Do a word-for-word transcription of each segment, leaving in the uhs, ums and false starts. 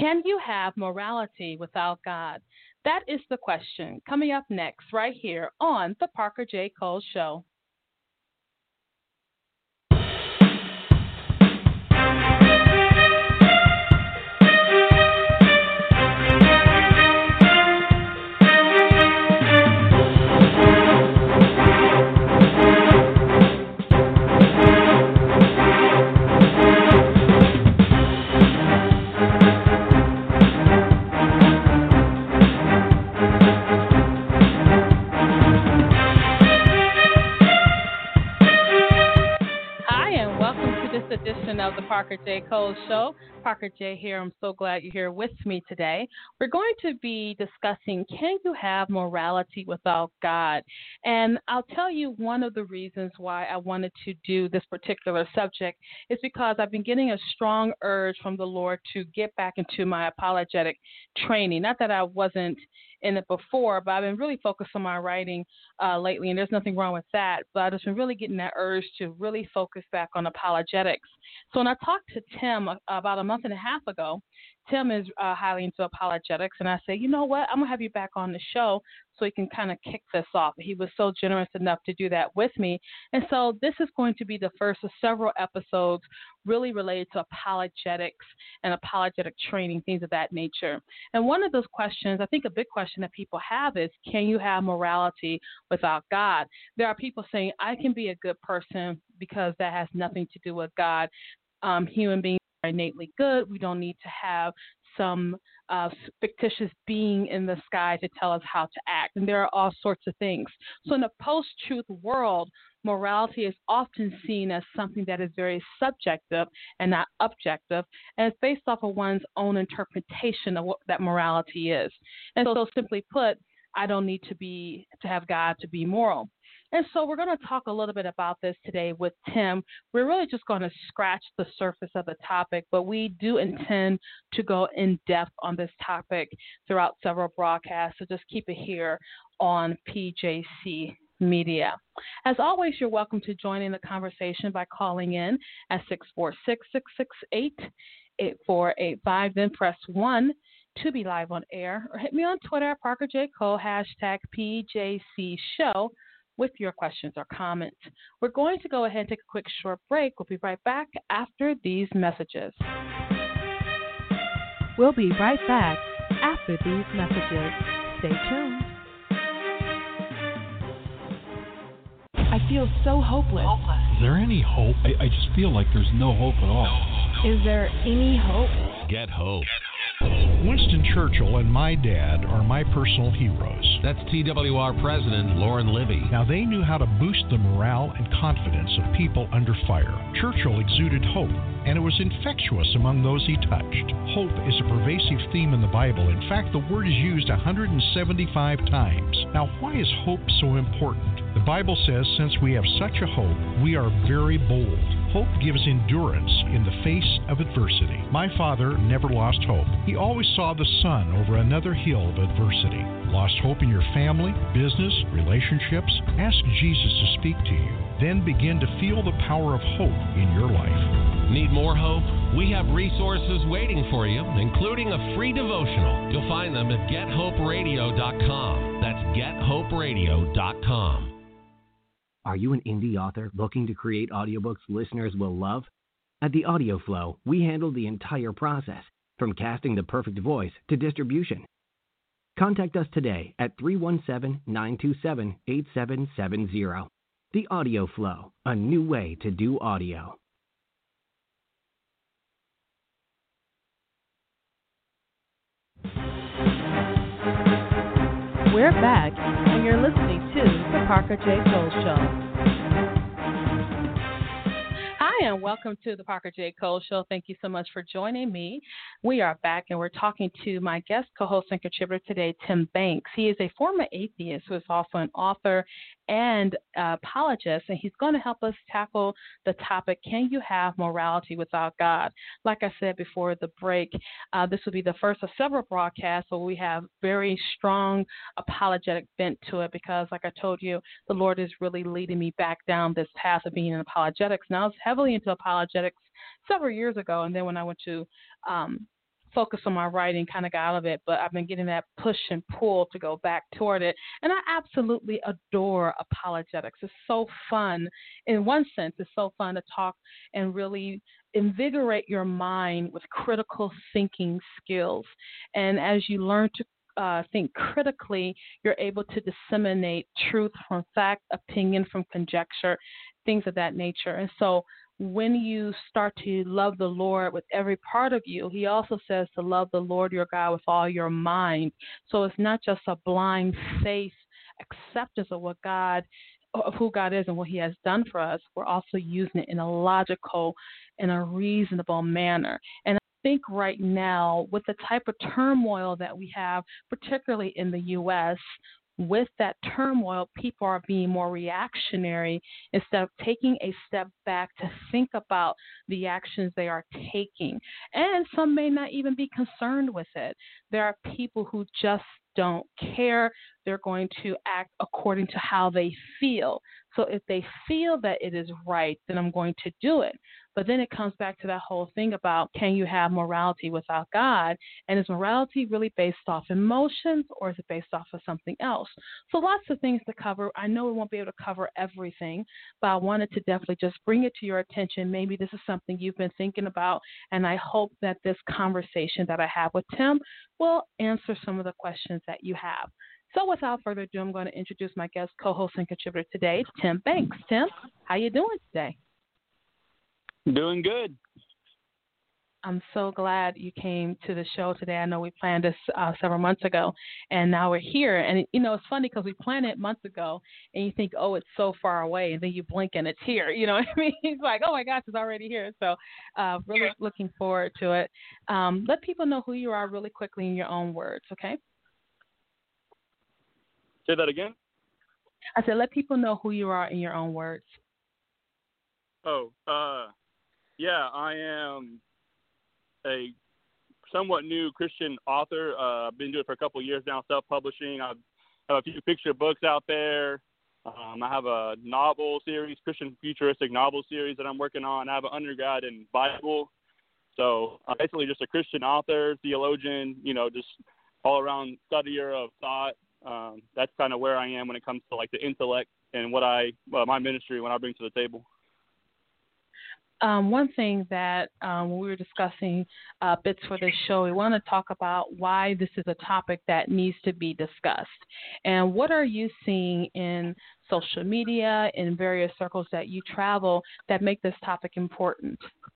Can you have morality without God? That is the question. Coming up next, right here on The Parker J. Cole Show. Edition of the Parker J. Cole Show. Parker J. here. I'm so glad you're here with me today. We're going to be discussing, can you have morality without God? And I'll tell you one of the reasons why I wanted to do this particular subject is because I've been getting a strong urge from the Lord to get back into my apologetic training. Not that I wasn't in it before, but I've been really focused on my writing uh, lately, and there's nothing wrong with that. But I've just been really getting that urge to really focus back on apologetics. So when I talked to Tim uh, about a month and a half ago, Tim is uh, highly into apologetics, and I said, you know what, I'm going to have you back on the show so he can kind of kick this off. He was so generous enough to do that with me. And so this is going to be the first of several episodes really related to apologetics and apologetic training, things of that nature. And one of those questions, I think a big question that people have is, can you have morality without God? There are people saying, I can be a good person because that has nothing to do with God. Um, human beings are innately good. We don't need to have some uh, fictitious being in the sky to tell us how to act. And there are all sorts of things. So in a post-truth world, morality is often seen as something that is very subjective and not objective, and it's based off of one's own interpretation of what that morality is. And so simply put, I don't need to be to have God to be moral. And so we're going to talk a little bit about this today with Tim. We're really just going to scratch the surface of the topic, but we do intend to go in depth on this topic throughout several broadcasts. So just keep it here on P J C Media. As always, you're welcome to join in the conversation by calling in at six four six, six six eight, eight four eight five, then press one to be live on air, or hit me on Twitter at Parker J. Cole, hashtag P J C Show, with your questions or comments. We're going to go ahead and take a quick short break. We'll be right back after these messages. We'll be right back after these messages. Stay tuned. I feel so hopeless. Is there any hope? I, I just feel like there's no hope at all. Is there any hope? Get hope. Winston Churchill and my dad are my personal heroes. That's T W R President Lauren Libby. Now, they knew how to boost the morale and confidence of people under fire. Churchill exuded hope, and it was infectious among those he touched. Hope is a pervasive theme in the Bible. In fact, the word is used one hundred seventy-five times. Now, why is hope so important? The Bible says, since we have such a hope, we are very bold. Hope gives endurance in the face of adversity. My father never lost hope. He always saw the sun over another hill of adversity. Lost hope in your family, business, relationships? Ask Jesus to speak to you. Then begin to feel the power of hope in your life. Need more hope? We have resources waiting for you, including a free devotional. You'll find them at get hope radio dot com. That's get hope radio dot com. Are you an indie author looking to create audiobooks listeners will love? At The Audio Flow, we handle the entire process, from casting the perfect voice to distribution. Contact us today at three one seven, nine two seven, eight seven seven zero. The Audio Flow, a new way to do audio. We're back, and you're listening to The Parker J. Cole Show. Hi, and welcome to The Parker J. Cole Show. Thank you so much for joining me. We are back, and we're talking to my guest co-host and contributor today, Tim Banks. He is a former atheist who is also an author and uh, apologist, and he's going to help us tackle the topic, can you have morality without God? Like I said before the break, uh, this will be the first of several broadcasts where we have very strong apologetic bent to it because, like I told you, the Lord is really leading me back down this path of being in apologetics. Now, I was heavily into apologetics several years ago, and then when I went to um, focus on my writing kind of got out of it, but I've been getting that push and pull to go back toward it. And I absolutely adore apologetics. It's so fun. In one sense, it's so fun to talk and really invigorate your mind with critical thinking skills. And as you learn to uh, think critically, you're able to disseminate truth from fact, opinion from conjecture, things of that nature. And so when you start to love the Lord with every part of you, he also says to love the Lord your God with all your mind. So it's not just a blind faith acceptance of what God, of who God is and what he has done for us. We're also using it in a logical and a reasonable manner. And I think right now, with the type of turmoil that we have, particularly in the U S, with that turmoil, people are being more reactionary instead of taking a step back to think about the actions they are taking. And some may not even be concerned with it. There are people who just don't care. They're going to act according to how they feel. So if they feel that it is right, then I'm going to do it. But then it comes back to that whole thing about, can you have morality without God? And is morality really based off emotions, or is it based off of something else? So lots of things to cover. I know we won't be able to cover everything, but I wanted to definitely just bring it to your attention. Maybe this is something you've been thinking about, and I hope that this conversation that I have with Tim will answer some of the questions that you have. So without further ado, I'm going to introduce my guest co-host and contributor today, Tim Banks. Tim, how you doing today? Doing good. I'm so glad you came to the show today. I know we planned this uh, several months ago, and now we're here. And, you know, it's funny because we planned it months ago, and you think, oh, it's so far away, and then you blink and it's here. You know what I mean? It's like, oh, my gosh, it's already here. So uh, really looking forward to it. Um, let people know who you are really quickly in your own words, okay? Say that again? I said, let people know who you are in your own words. Oh, uh, yeah, I am a somewhat new Christian author. Uh, I've been doing it for a couple of years now, self-publishing. I have a few picture books out there. Um, I have a novel series, Christian futuristic novel series that I'm working on. I have an undergrad in Bible. So I'm basically just a Christian author, theologian, you know, just all-around studier of thought. Um, that's kind of where I am when it comes to like the intellect and what I, well, my ministry, when I bring to the table. Um, one thing that um, when we were discussing uh, bits for this show, we want to talk about why this is a topic that needs to be discussed. And what are you seeing in social media, in various circles that you travel, that make this topic important?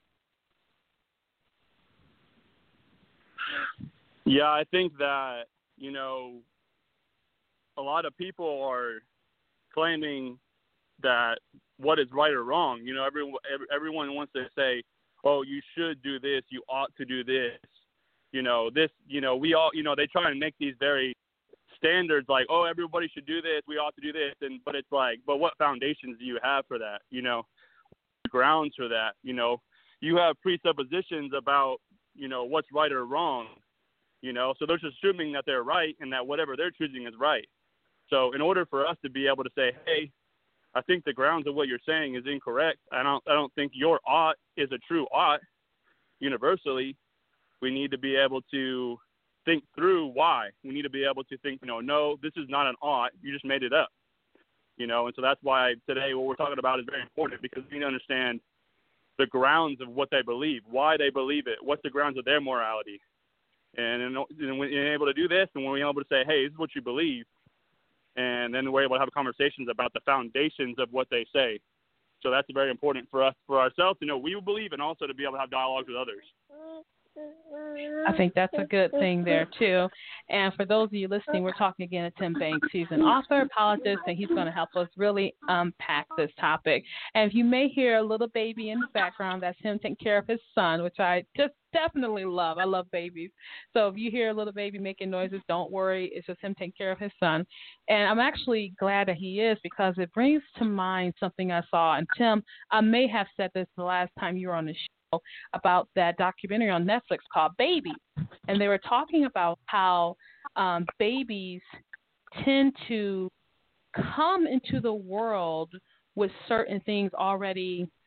Yeah, I think that, you know, a lot of people are claiming that what is right or wrong. You know, everyone, everyone wants to say, oh, you should do this, you ought to do this. You know, this, you know, we all, you know, they try and make these very standards like, oh, everybody should do this, we ought to do this. And, but it's like, but what foundations do you have for that? You know, grounds for that? You know, you have presuppositions about, you know, what's right or wrong, you know, so they're just assuming that they're right and that whatever they're choosing is right. So in order for us to be able to say, hey, I think the grounds of what you're saying is incorrect. I don't I don't think your ought is a true ought universally. We need to be able to think through why. We need to be able to think, you know, no, this is not an ought. You just made it up. You know, and so that's why today what we're talking about is very important, because we need to understand the grounds of what they believe, why they believe it, what's the grounds of their morality. And, and when you're able to do this, and when we're able to say, hey, this is what you believe, and then we're able to have conversations about the foundations of what they say. So that's very important for us, for ourselves to know we believe, and also to be able to have dialogues with others. I think that's a good thing there, too. And for those of you listening, we're talking again to Tim Banks. He's an author, apologist, and he's going to help us really unpack this topic. And if you may hear a little baby in the background, that's him taking care of his son, which I just definitely love. I love babies. So if you hear a little baby making noises, don't worry. It's just him taking care of his son. And I'm actually glad that he is, because it brings to mind something I saw. And Tim, I may have said this the last time you were on the show, about that documentary on Netflix called Baby. And they were talking about how um, babies tend to come into the world with certain things already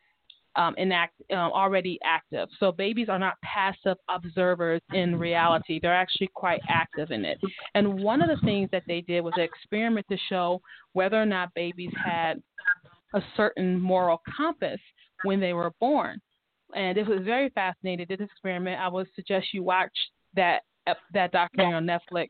um, enact, um, already active. So babies are not passive observers in reality. They're actually quite active in it. And one of the things that they did was an experiment to show whether or not babies had a certain moral compass when they were born. And this was very fascinating, this experiment. I would suggest you watch that that documentary on Netflix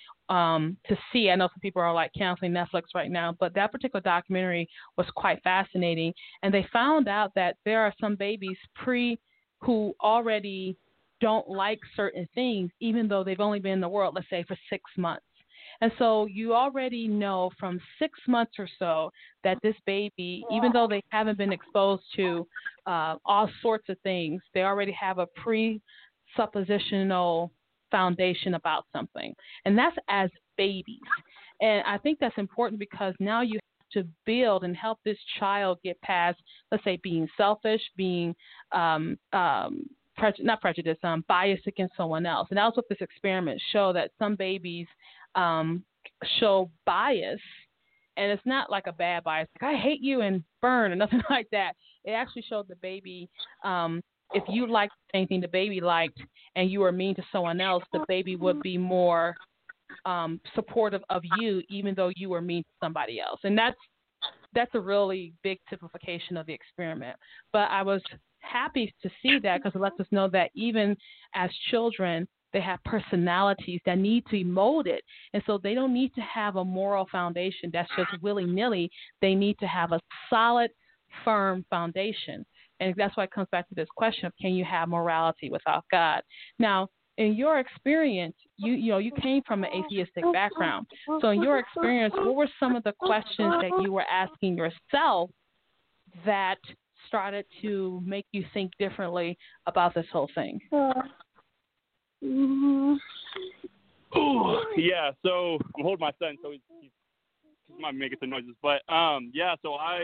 um, to see. I know some people are like canceling Netflix right now, but that particular documentary was quite fascinating. And they found out that there are some babies pre who already don't like certain things, even though they've only been in the world, let's say, for six months. And so you already know from six months or so that this baby, even though they haven't been exposed to uh, all sorts of things, they already have a presuppositional foundation about something. And that's as babies. And I think that's important because now you have to build and help this child get past, let's say, being selfish, being um, um, preju- not prejudice, um, biased against someone else. And that was what this experiment showed, that some babies um, show bias, and it's not like a bad bias, like I hate you and burn or nothing like that. It actually showed the baby, um, if you liked the same thing the baby liked and you were mean to someone else, the baby would be more um, supportive of you, even though you were mean to somebody else. And that's that's a really big typification of the experiment. But I was happy to see that because it lets us know that even as children, they have personalities that need to be molded. And so they don't need to have a moral foundation that's just willy-nilly. They need to have a solid, firm foundation. And that's why it comes back to this question of, can you have morality without God? Now, in your experience, you you know, you came from an atheistic background. So in your experience, what were some of the questions that you were asking yourself that started to make you think differently about this whole thing? Mm-hmm. Oh, yeah. So I'm holding my son, so he's, he's, he might be making some noises. But um, yeah. So I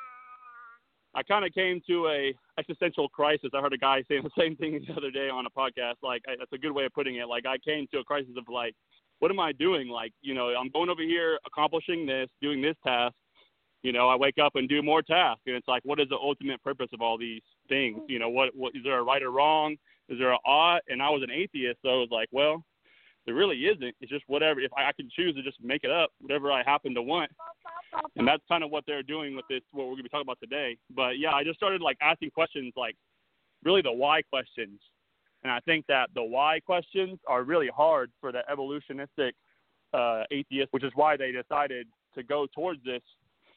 I kind of came to a existential crisis. I heard a guy saying the same thing the other day on a podcast. Like I, that's a good way of putting it. Like I came to a crisis of like, what am I doing? Like, you know, I'm going over here accomplishing this, doing this task. You know, I wake up and do more tasks, and it's like, what is the ultimate purpose of all these things? You know, what what is there a right or wrong? Is there an ought? And I was an atheist, so I was like, well, there really isn't. It's just whatever. If I, I can choose to just make it up, whatever I happen to want. And that's kind of what they're doing with this, what we're going to be talking about today. But, yeah, I just started, like, asking questions, like, really the why questions. And I think that the why questions are really hard for the evolutionistic uh, atheist, which is why they decided to go towards this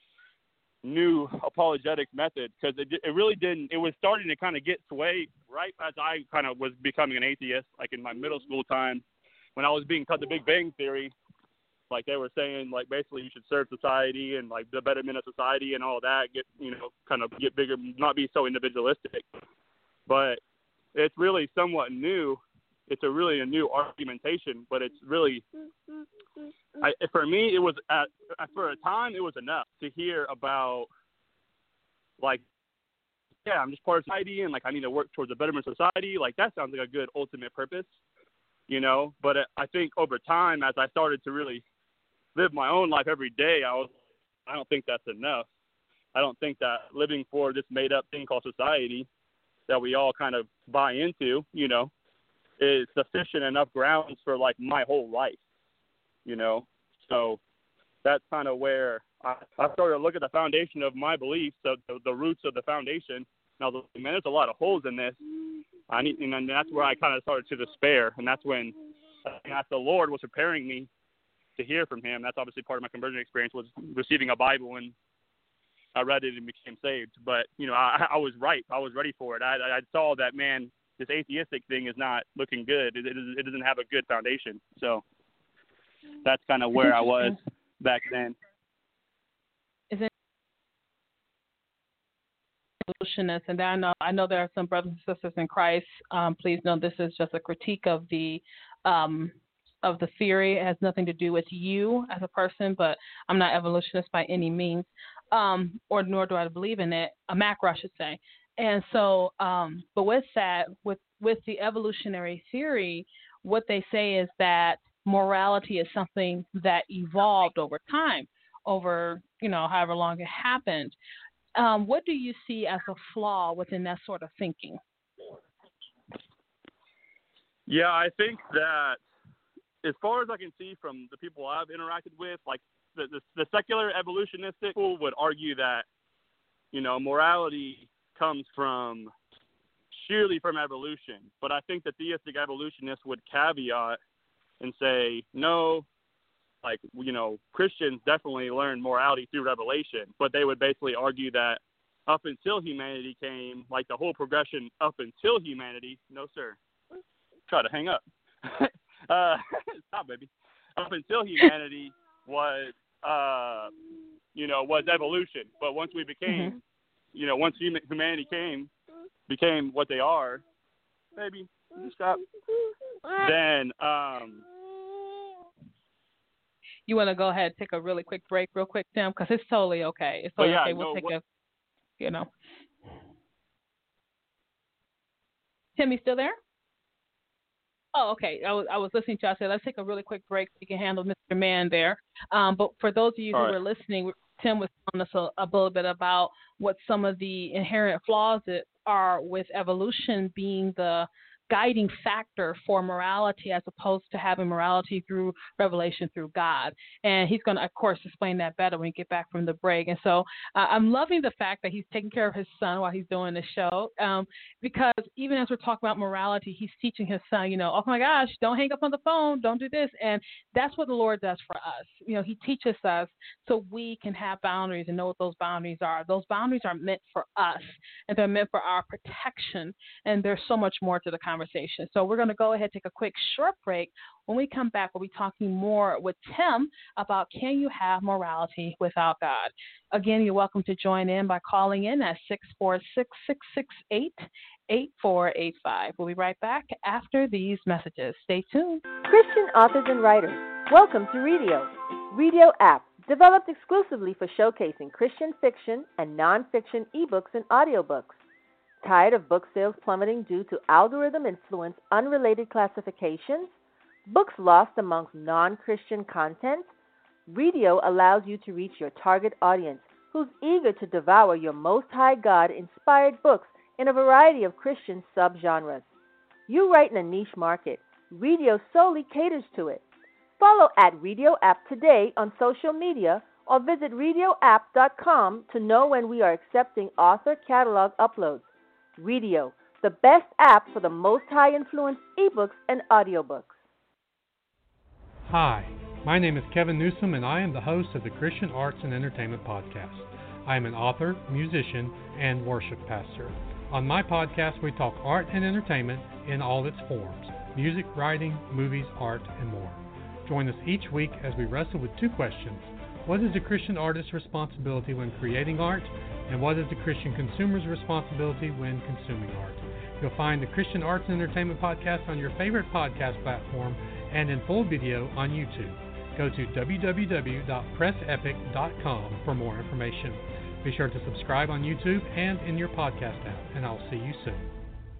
new apologetics method, because it, it really didn't, it was starting to kind of get sway right as I kind of was becoming an atheist, like in my middle school time when I was being taught the Big Bang Theory. Like they were saying, like basically you should serve society and like the betterment of society and all that, get, you know, kind of get bigger, not be so individualistic. But it's really somewhat new. It's a really a new argumentation, but it's really, I, for me, it was at, for a time, it was enough to hear about, like, yeah, I'm just part of society and like I need to work towards a betterment of society. Like that sounds like a good ultimate purpose, you know. But I think over time, as I started to really live my own life every day, I was, I don't think that's enough. I don't think that living for this made up thing called society that we all kind of buy into, you know, is sufficient enough grounds for like my whole life, you know. So that's kind of where I, I started to look at the foundation of my beliefs, so the, the roots of the foundation. And I was like, man, there's a lot of holes in this. I need, and that's where I kind of started to despair. And that's when as the Lord was preparing me to hear from him. That's obviously part of my conversion experience, was receiving a Bible, and I read it and became saved. But, you know, I, I was right. I was ready for it. I, I saw that, man, this atheistic thing is not looking good. It, it, it doesn't have a good foundation. So that's kind of where I was back then. Is it evolutionist? And I know I know there are some brothers and sisters in Christ. Um, please know this is just a critique of the um, of the theory. It has nothing to do with you as a person, but I'm not evolutionist by any means, um, or nor do I believe in it. A macro, I should say. And so, um, but with that, with, with the evolutionary theory, what they say is that morality is something that evolved over time, over, you know, however long it happened. Um, what do you see as a flaw within that sort of thinking? Yeah, I think that as far as I can see from the people I've interacted with, like the, the, the secular evolutionistic people would argue that, you know, morality comes from sheerly from evolution. But I think the theistic evolutionists would caveat and say, no, like, you know, Christians definitely learn morality through revelation. But they would basically argue that up until humanity came, like the whole progression up until humanity, no, sir, try to hang up. uh, stop, baby. Up until humanity was, uh, you know, was evolution. But once we became, mm-hmm. you know, once hum- humanity came, became what they are, baby, stop. Then, um, you want to go ahead and take a really quick break, real quick, Tim, because it's totally okay. It's totally yeah, okay. We'll no, take what, a, you know. Tim, you still there? Oh, okay. I was I was listening to you. I said, let's take a really quick break so you can handle Mister Mann there. Um, but for those of you All who right. were listening, Tim was telling us a, a little bit about what some of the inherent flaws that are with evolution being the guiding factor for morality as opposed to having morality through revelation through God. And he's going to, of course, explain that better when we get back from the break. And so uh, I'm loving the fact that he's taking care of his son while he's doing the show um, because even as we're talking about morality, he's teaching his son, you know, oh my gosh, don't hang up on the phone, don't do this. And that's what the Lord does for us. You know, he teaches us so we can have boundaries and know what those boundaries are. Those boundaries are meant for us and they're meant for our protection. And there's so much more to the conversation. Conversation. So we're going to go ahead and take a quick short break. When we come back, we'll be talking more with Tim about can you have morality without God? Again, you're welcome to join in by calling in at six four six, six six eight, eight four eight five. We'll be right back after these messages. Stay tuned. Christian authors and writers, welcome to Redio. Redio app, developed exclusively for showcasing Christian fiction and nonfiction ebooks and audiobooks. Tired of book sales plummeting due to algorithm-influenced unrelated classifications? Books lost amongst non-Christian content? Redio allows you to reach your target audience who's eager to devour your Most High God-inspired books in a variety of Christian subgenres. You write in a niche market. Redio solely caters to it. Follow at Redio App today on social media or visit redio app dot com to know when we are accepting author catalog uploads. Redio, the best app for the most high-influence ebooks and audiobooks. Hi, my name is Kevin Newsom, and I am the host of the Christian Arts and Entertainment Podcast. I am an author, musician, and worship pastor. On my podcast, we talk art and entertainment in all its forms: music, writing, movies, art, and more. Join us each week as we wrestle with two questions. What is a Christian artist's responsibility when creating art? And what is the Christian consumer's responsibility when consuming art? You'll find the Christian Arts and Entertainment Podcast on your favorite podcast platform and in full video on YouTube. Go to w w w dot press epic dot com for more information. Be sure to subscribe on YouTube and in your podcast app, and I'll see you soon.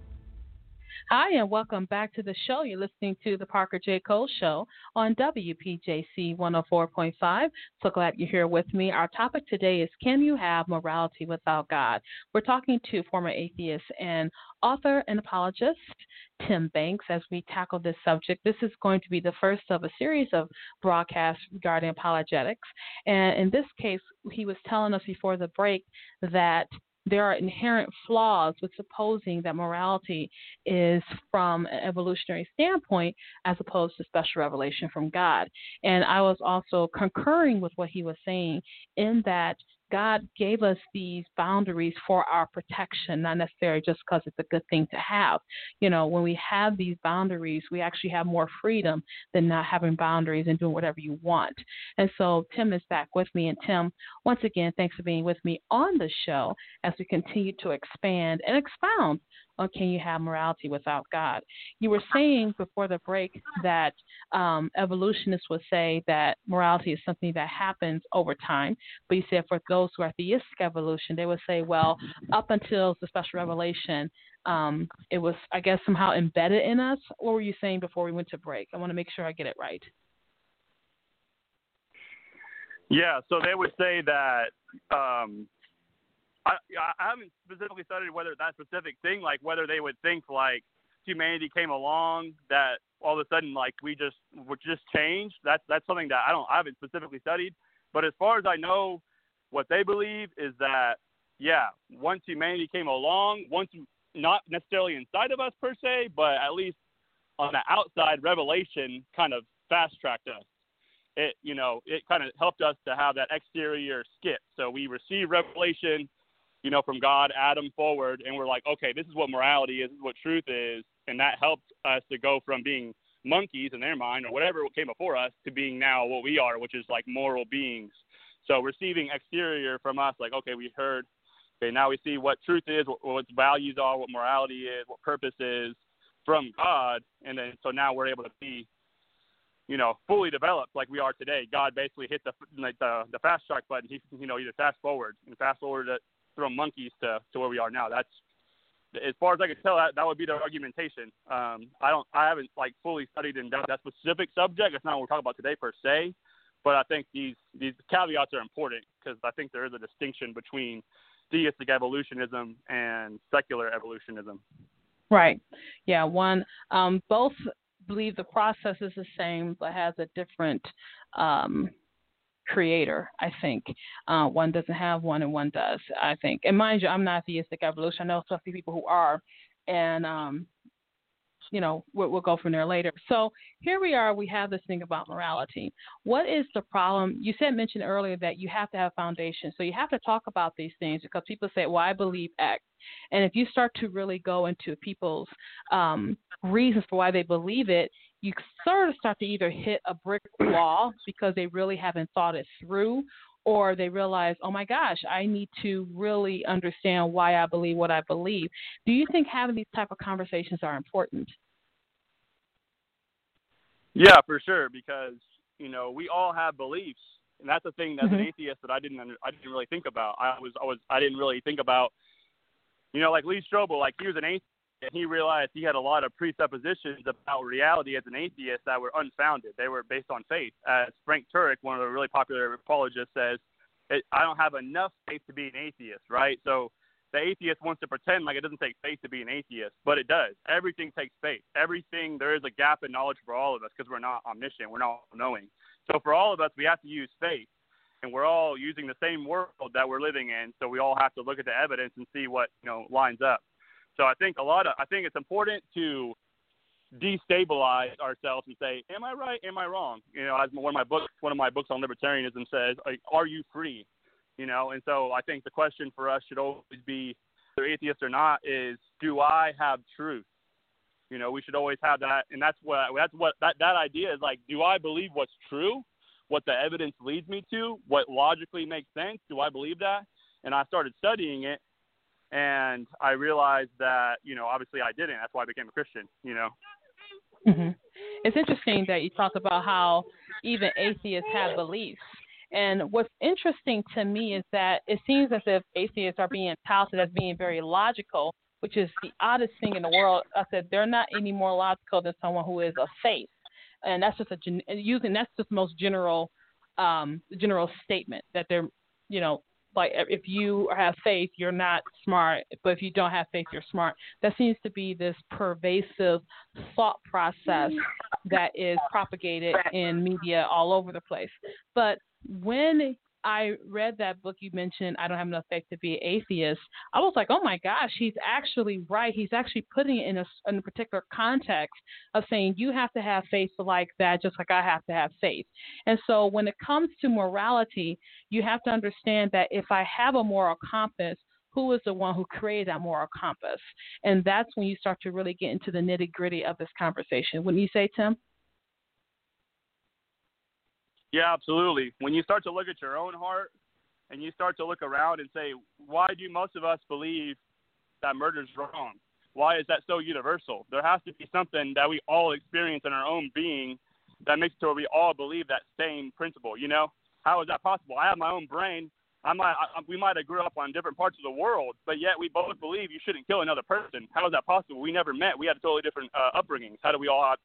Hi, and welcome back to the show. You're listening to the Parker J. Cole Show on W P J C one oh four point five. So glad you're here with me. Our topic today is, can you have morality without God? We're talking to former atheist and author and apologist Tim Banks as we tackle this subject. This is going to be the first of a series of broadcasts regarding apologetics. And in this case, he was telling us before the break that there are inherent flaws with supposing that morality is from an evolutionary standpoint as opposed to special revelation from God. And I was also concurring with what he was saying in that God gave us these boundaries for our protection, not necessarily just because it's a good thing to have. You know, when we have these boundaries, we actually have more freedom than not having boundaries and doing whatever you want. And so Tim is back with me. And Tim, once again, thanks for being with me on the show as we continue to expand and expound on can you have morality without God. You were saying before the break that um, evolutionists would say that morality is something that happens over time, but you said for those who are theistic evolution, they would say, well, up until the special revelation, um, it was, I guess, somehow embedded in us. What were you saying before we went to break? I want to make sure I get it right. Yeah, so they would say that um, I, I haven't specifically studied whether that specific thing, like whether they would think like humanity came along that all of a sudden like we just would just change. That's that's something that I don't I haven't specifically studied. But as far as I know, what they believe is that yeah, once humanity came along, once not necessarily inside of us per se, but at least on the outside, revelation kind of fast tracked us. It you know it kind of helped us to have that exterior skip. So we received revelation, you know, from God, Adam forward, and we're like, okay, this is what morality is, this is what truth is, and that helped us to go from being monkeys in their mind or whatever came before us to being now what we are, which is like moral beings. So receiving exterior from us, like, okay, we heard, okay, now we see what truth is, what, what values are, what morality is, what purpose is from God, and then so now we're able to be, you know, fully developed like we are today. God basically hit the like the, the fast track button. He, you know, either fast forward and fast forward it from monkeys to, to where we are now. That's, as far as I can tell, that, that would be the argumentation. Um, I don't, I haven't like fully studied in that, that specific subject. That's not what we're talking about today per se, but I think these, these caveats are important because I think there is a distinction between theistic evolutionism and secular evolutionism. Right. Yeah. One, um, both believe the process is the same, but has a different, um, creator, I think. Uh, one doesn't have one and one does, I think. And mind you, I'm not theistic evolution. I know some people who are, and, um, you know, we'll, we'll go from there later. So here we are. We have this thing about morality. What is the problem? You said, mentioned earlier that you have to have foundation. So you have to talk about these things because people say, well, I believe X. And if you start to really go into people's um, reasons for why they believe it, you sort of start to either hit a brick wall because they really haven't thought it through, or they realize, oh my gosh, I need to really understand why I believe what I believe. Do you think having these type of conversations are important? Yeah, for sure, because, you know, we all have beliefs, and that's the thing as mm-hmm. an atheist that I didn't under, I didn't really think about. I was I was I didn't really think about, you know, like Lee Strobel, like he was an atheist. And he realized he had a lot of presuppositions about reality as an atheist that were unfounded. They were based on faith. As Frank Turek, one of the really popular apologists, says, I don't have enough faith to be an atheist, right? So the atheist wants to pretend like it doesn't take faith to be an atheist, but it does. Everything takes faith. Everything, there is a gap in knowledge for all of us because we're not omniscient. We're not all-knowing. So for all of us, we have to use faith. And we're all using the same world that we're living in, so we all have to look at the evidence and see what, you know, lines up. So I think a lot of I think it's important to destabilize ourselves and say, am I right? Am I wrong? You know, as one of my books, one of my books on libertarianism says, are you free? You know, and so I think the question for us should always be, whether atheist or not, is do I have truth? You know, we should always have that, and that's what that's what that that idea is like. Do I believe what's true? What the evidence leads me to? What logically makes sense? Do I believe that? And I started studying it. And I realized that, you know, obviously I didn't. That's why I became a Christian, you know. Mm-hmm. It's interesting that you talk about how even atheists have beliefs. And what's interesting to me is that it seems as if atheists are being touted as being very logical, which is the oddest thing in the world. I said they're not any more logical than someone who is of faith. And that's just a using that's just the most general um, general statement that they're, you know, like if you have faith, you're not smart, but if you don't have faith, you're smart. That seems to be this pervasive thought process that is propagated in media all over the place. But when I read that book you mentioned, I Don't Have Enough Faith to Be an Atheist, I was like, oh my gosh, he's actually right. He's actually putting it in a, in a particular context of saying you have to have faith like that, just like I have to have faith. And so when it comes to morality, you have to understand that if I have a moral compass, who is the one who created that moral compass? And that's when you start to really get into the nitty gritty of this conversation. Wouldn't you say, Tim? Yeah, absolutely. When you start to look at your own heart and you start to look around and say, why do most of us believe that murder is wrong? Why is that so universal? There has to be something that we all experience in our own being that makes it so we all believe that same principle. You know, how is that possible? I have my own brain. I might, I, we might have grew up on different parts of the world, but yet we both believe you shouldn't kill another person. How is that possible? We never met. We had totally different uh, upbringings. How do we all have,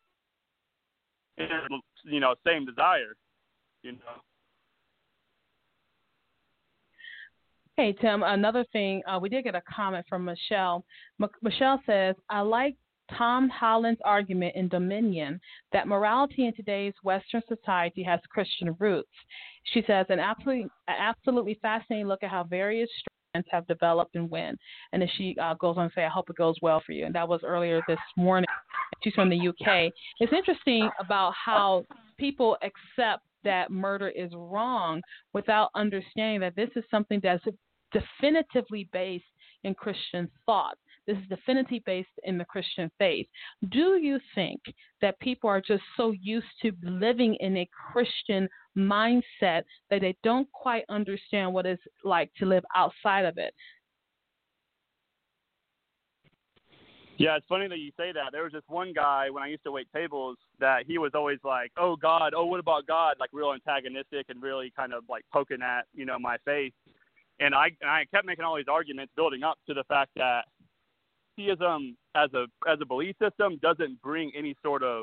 you know, same desire, you know? Hey, Tim, another thing, uh, we did get a comment from Michelle. M- Michelle says, I like Tom Holland's argument in Dominion that morality in today's Western society has Christian roots. She says, an absolutely, an absolutely fascinating look at how various strands have developed and when. And then she uh, goes on to say, I hope it goes well for you. And that was earlier this morning. She's from the U K. It's interesting about how people accept that murder is wrong without understanding that this is something that's definitively based in Christian thought. This is definitively based in the Christian faith. Do you think that people are just so used to living in a Christian mindset that they don't quite understand what it's like to live outside of it? Yeah, it's funny that you say that. There was this one guy when I used to wait tables that he was always like, oh, God, oh, what about God? Like real antagonistic and really kind of like poking at, you know, my faith. And I and I kept making all these arguments building up to the fact that theism as a as a belief system doesn't bring any sort of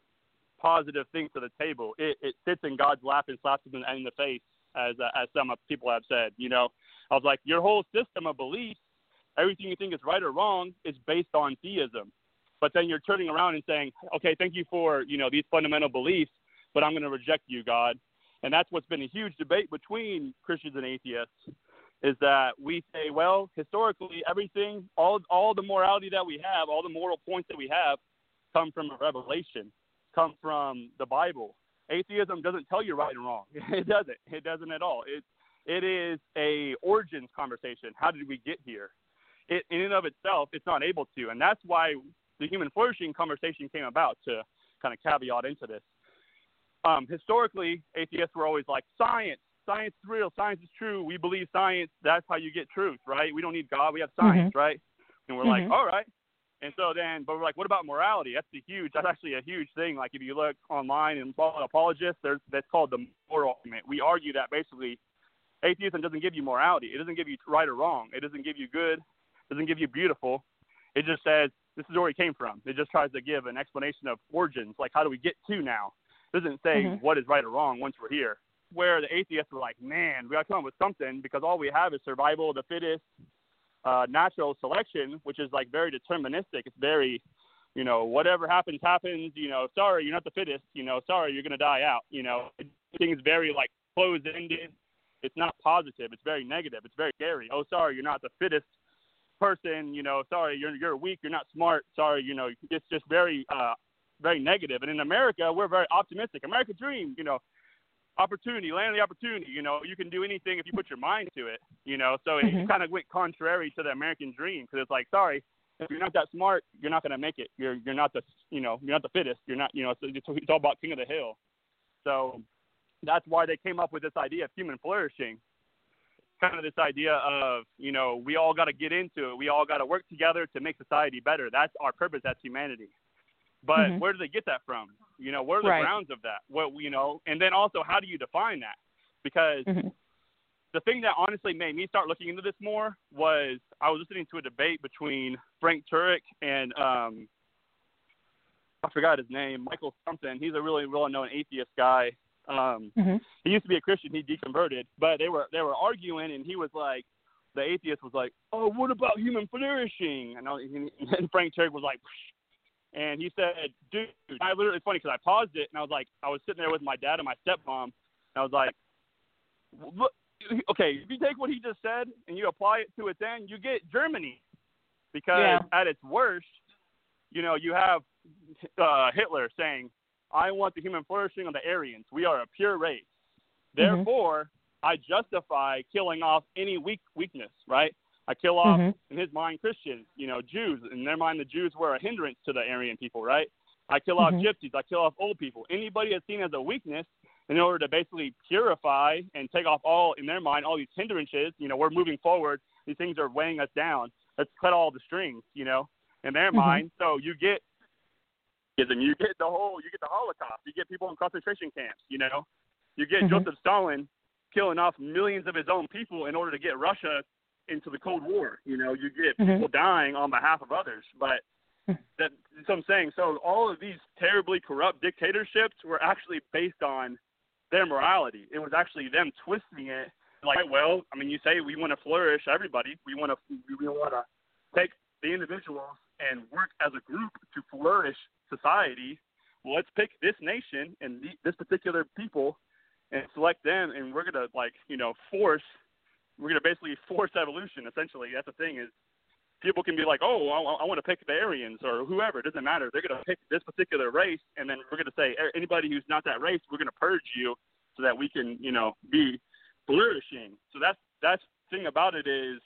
positive thing to the table. It, it sits in God's lap and slaps him in the face, as uh, as some people have said. You know, I was like, your whole system of beliefs, everything you think is right or wrong, is based on theism. But then you're turning around and saying, okay, thank you for, you know, these fundamental beliefs, but I'm going to reject you, God. And that's what's been a huge debate between Christians and atheists, is that we say, well, historically, everything, all all the morality that we have, all the moral points that we have come from a revelation, come from the Bible. Atheism doesn't tell you right and wrong. It doesn't. It doesn't at all. It, it is a origins conversation. How did we get here? It, in and of itself, it's not able to. And that's why the human flourishing conversation came about, to kind of caveat into this. Um, historically, atheists were always like, science. Science is real. Science is true. We believe science. That's how you get truth, right? We don't need God. We have science, mm-hmm. right? And we're mm-hmm. like, all right. And so then, but we're like, what about morality? That's a huge, that's actually a huge thing. Like if you look online and follow apologists, there's, that's called the moral argument. We argue that basically atheism doesn't give you morality. It doesn't give you right or wrong. It doesn't give you good. It doesn't give you beautiful. It just says, this is where it came from. It just tries to give an explanation of origins. Like, how do we get to now? It doesn't say mm-hmm. what is right or wrong once we're here. Where the atheists were like, man, we got to come up with something because all we have is survival of the fittest, uh, natural selection, which is like very deterministic. It's very, you know, whatever happens, happens, you know, sorry, you're not the fittest, you know, sorry, you're going to die out, you know. Everything is very like closed-ended. It's not positive. It's very negative. It's very scary. Oh, sorry, you're not the fittest person, you know, sorry, you're you're weak, you're not smart, sorry, you know, it's just very, uh, very negative. And in America, we're very optimistic. American dream, you know, opportunity, land of the opportunity, you know, you can do anything if you put your mind to it, you know, so it mm-hmm. kind of went contrary to the American dream, because it's like, sorry, if you're not that smart, you're not going to make it. You're you're not the, you know, you're not the fittest. You're not, you know, it's, it's all about king of the hill. So that's why they came up with this idea of human flourishing, kind of this idea of, you know, we all got to get into it. We all got to work together to make society better. That's our purpose. That's humanity. But mm-hmm. where do they get that from? You know, what are the right. grounds of that? What, you know, and then also, how do you define that? Because mm-hmm. the thing that honestly made me start looking into this more was I was listening to a debate between Frank Turek and um, I forgot his name, Michael something. He's a really well-known atheist guy. Um, mm-hmm. He used to be a Christian. He deconverted, but they were they were arguing, and he was like, the atheist was like, "Oh, what about human flourishing?" And, I, and Frank Turek was like, psh. And he said, dude, I literally, it's funny because I paused it and I was like, I was sitting there with my dad and my stepmom, and I was like, look, okay, if you take what he just said and you apply it to it, then you get Germany, because yeah. at its worst, you know, you have uh, Hitler saying, I want the human flourishing of the Aryans. We are a pure race. Therefore, mm-hmm. I justify killing off any weak weakness, right? I kill off, mm-hmm. in his mind, Christians, you know, Jews. In their mind, the Jews were a hindrance to the Aryan people, right? I kill mm-hmm. off gypsies. I kill off old people. Anybody that's seen as a weakness, in order to basically purify and take off all, in their mind, all these hindrances. You know, we're moving forward. These things are weighing us down. Let's cut all the strings, you know, in their mm-hmm. mind. So you get, and you get the whole, you get the Holocaust. You get people in concentration camps, you know. You get mm-hmm. Joseph Stalin killing off millions of his own people in order to get Russia into the Cold War. You know, you get mm-hmm. people dying on behalf of others. But that, that's what I'm saying. So all of these terribly corrupt dictatorships were actually based on their morality. It was actually them twisting it like, well, I mean, you say we want to flourish everybody. We want to we want to take the individuals and work as a group to flourish society. Well, let's pick this nation and the, this particular people and select them, and we're going to, like, you know, force, we're going to basically force evolution, essentially. That's the thing is people can be like, oh, I, I want to pick the Aryans or whoever. It doesn't matter. They're going to pick this particular race, and then we're going to say anybody who's not that race, we're going to purge you so that we can, you know, be flourishing. So that's, that's the thing about it is